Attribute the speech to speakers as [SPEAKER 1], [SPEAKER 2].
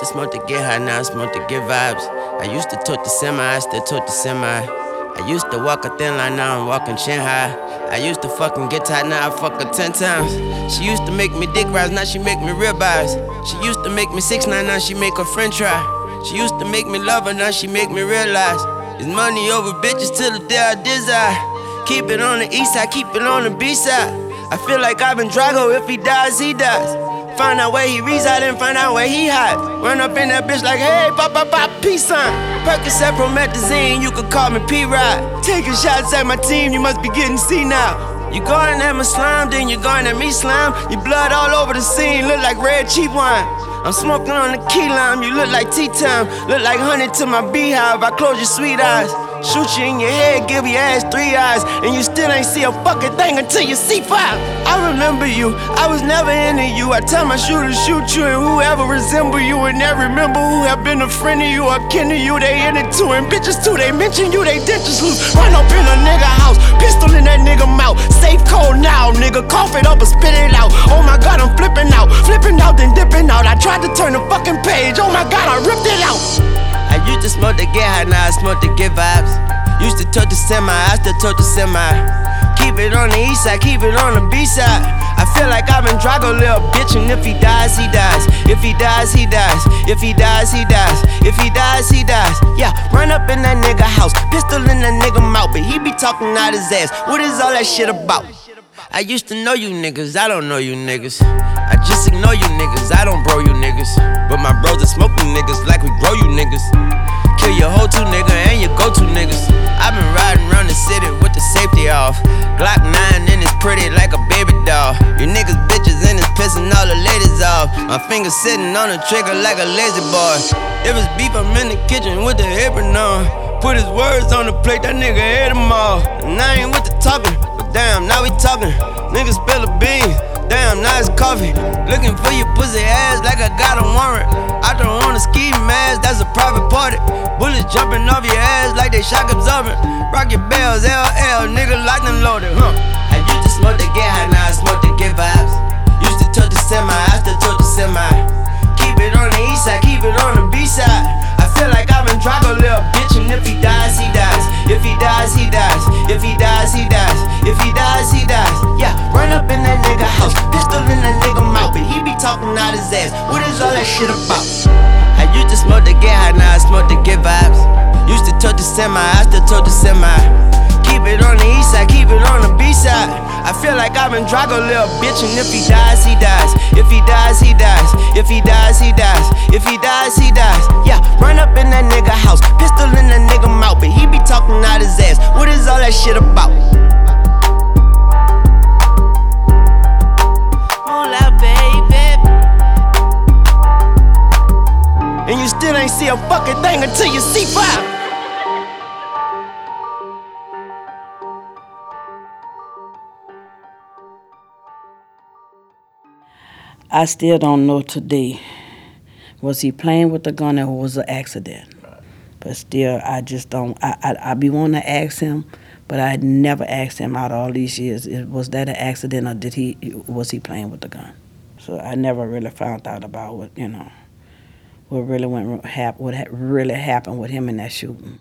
[SPEAKER 1] to smoke to get high, now I smoke to get vibes. I used to tote the semi, I still tote the semi. I used to walk a thin line, now I'm walking chin high. I used to fucking get tight, now I fuck her 10 times. She used to make me dick rise, now she make me ribeyes. She used to make me 6'9", now she make her friend try. She used to make me love her, now she make me realize it's money over bitches till the day I desire. Keep it on the east side, keep it on the B-side. I feel like Ivan Drago, if he dies, he dies. Find out where he reside and find out where he hides. Run up in that bitch like, hey, pop, pop, pop, peace sign. Percocet promethazine, you could call me P-Ride. Taking shots at my team, you must be getting senile. You going at my slime, then you going at me slime. Your blood all over the scene, look like red cheap wine. I'm smoking on the key lime, you look like tea time. Look like honey to my beehive, I close your sweet eyes. Shoot you in your head, give your ass 3 eyes. And you still ain't see a fucking thing until you see 5. I remember you, I was never into you. I tell my shooter shoot you, and whoever resemble you and never remember who have been a friend of you or kin to you, they in it too. And bitches too, they mention you, they dentures loose. Run up in a nigga house, pistol in that nigga mouth. Safe cold now, nigga, cough it up or spit it out. Oh my god, I'm flipping out then dipping out. I tried to turn the fucking page, oh my god, I ripped it out. I used to smoke to get high, now I smoke to get vibes. Used to tote the semi, I still tote the semi. Keep it on the east side, keep it on the B-side. I feel like I've been Drago, little bitch, and if he dies, he dies. If he dies, he dies. If he dies, he dies. If he dies, he dies. Yeah, run up in that nigga house, pistol in that nigga mouth, but he be talking out his ass. What is all that shit about? I used to know you niggas, I don't know you niggas. I just ignore you niggas, I don't bro you niggas. But my bros are smoking niggas like we grow you niggas. Kill your whole two nigga and your go-to niggas. I've been riding around the city with the safety off. Glock 9 and it's pretty like a baby doll. You niggas bitches and it's pissing all the ladies off. My fingers sitting on the trigger like a lazy boy. If it's beef, I'm in the kitchen with the apron on. Put his words on the plate, that nigga ate them all. And I ain't with the talking, but damn, now we talking. Niggas spill a bean, damn, now it's coffee. Looking for your pussy ass like I got a warrant. I don't want a ski mask, that's a private party. Bullets jumping off your ass like they shock absorbent. Rock your bells, LL, nigga locked and loaded, I used to smoke to get high, now I smoke to get vibes. Used to tote the semi, I still tote the semi. Keep it on the east side, keep it on the B-side. I feel like I've been Drago, little bitch, and if he dies, he dies. If he dies, he dies. If he dies, he dies. If he dies, he dies. Yeah, run up in that nigga house, pistol in that nigga mouth, but he be talking out his ass. What is all that shit about? I used to smoke to get high, now I smoke to get vibes. Used to tote the semi, I still tote the semi. Keep it on the east side, keep it on the B-side. I feel like I've been Drago, little bitch, and if he dies, he dies. If he dies, he dies. If he dies, he dies. If he dies, he dies. Yeah, run up in that nigga house, pistol in that nigga mouth, but he be talking out his ass. What is all that shit about? Hola, baby. And you still ain't see a fucking thing until you see 5.
[SPEAKER 2] I still don't know today, was he playing with the gun or was it an accident? But still, I just don't, I be wanting to ask him, but I never asked him out all these years, was that an accident or was he playing with the gun? So I never really found out about what really really happened with him in that shooting.